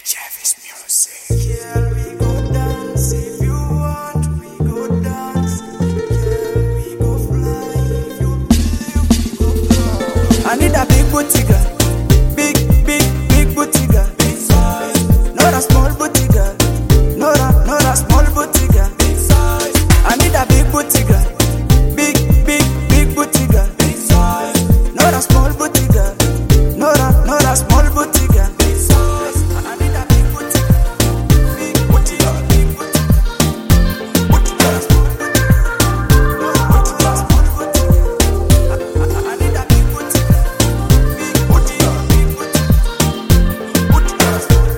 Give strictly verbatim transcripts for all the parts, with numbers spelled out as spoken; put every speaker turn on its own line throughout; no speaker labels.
Javis Music. Yeah, we go dance if you want. We go dance. Yeah, we go fly if you believe. We go fly. I need a big booty girl. Big, big, big booty girl. Big size. Not a small booty girl. Not a, not a small booty girl. Big size. I need a big booty girl. Big, big, big booty girl. Big size. Not a small booty girl. Not a, not a small booty girl. Big size. I need a big booty girl. Big booty girl. Big booty girl. Booty girl. Small booty girl. Booty girl. Small booty girl. I, I, I need a big booty girl. Big booty girl. Big booty girl. Booty girl. Small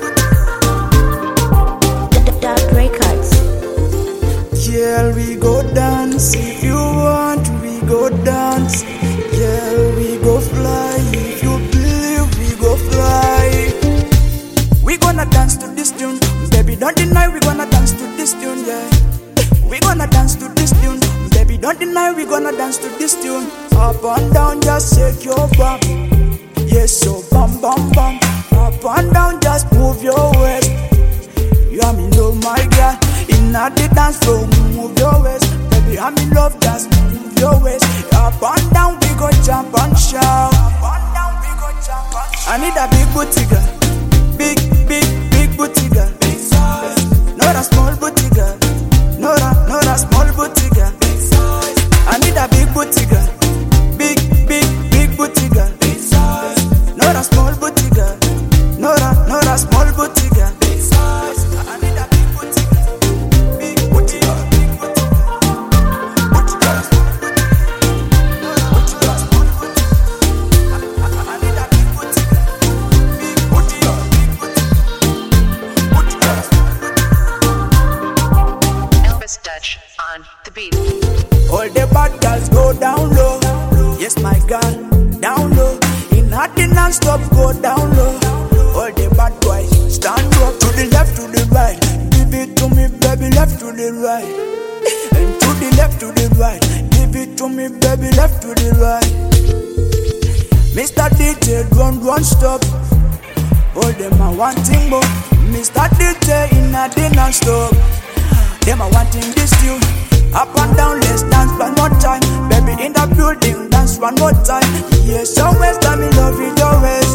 booty girl.
Dark Records.
Yeah, we go dance if you want. We go dance. Yeah, we go fly if you believe. We go fly. We gonna dance to this tune, baby. Don't deny. We gonna dance to this tune. Yeah, we gonna dance to this tune, baby. Don't deny. We gonna dance to this tune. Up and down, just shake your bum. Yes, so bum bum bum. Up and down, just move your waist. You are me love, my girl. Inna the dance floor, move your waist. Baby, I'm in love, just move your waist. Up and down, we go jump and shout. Up and down, we go jump and shout. I need a big booty girl. Big, big, big booty girl. Big size. Not a small booty girl. Not a, not a small booty girl. Big size. I need a big booty girl. Big, big, big booty girl. Big size. Not a small booty girl. Not a, not a small booty girl. Big size. I need a big booty girl. Big booty girl. Big booty girl. Booty girl. Small booty girl. Booty girl. Small booty girl. I, I, I need a big booty girl. Big booty girl. Big booty girl. Booty girl. Small booty girl.
Elvis Dutch on the beat.
All the bad girls go down low. Yes, my girl, down low. In hot and non-stop, go down low. All the bad boys stand up to the left, to the right. Give it to me, baby, left to the right. And to the left, to the right. Give it to me, baby, left to the right. Mister D J, don't, don't stop. All them are wanting more. Mister D J, in a day non-stop. Them are wanting this tune. Up and down, let's dance one more time. Baby in the building, dance one more time. Yes, your waist, I'm in love with your waist.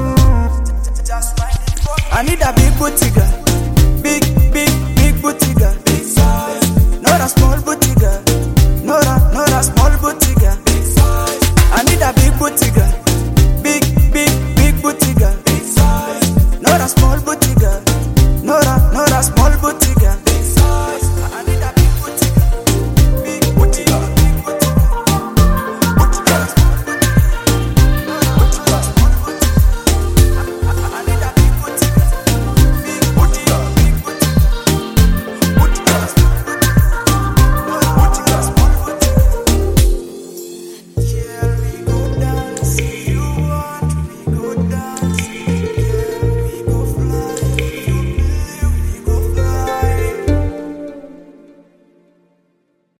I need a big booty girl. Big, big, big booty girl. Big size. Not a small booty girl. Not a, not a small booty girl. Big size. I need a big booty girl. Big, big, big booty girl. Big size. Not a small booty girl.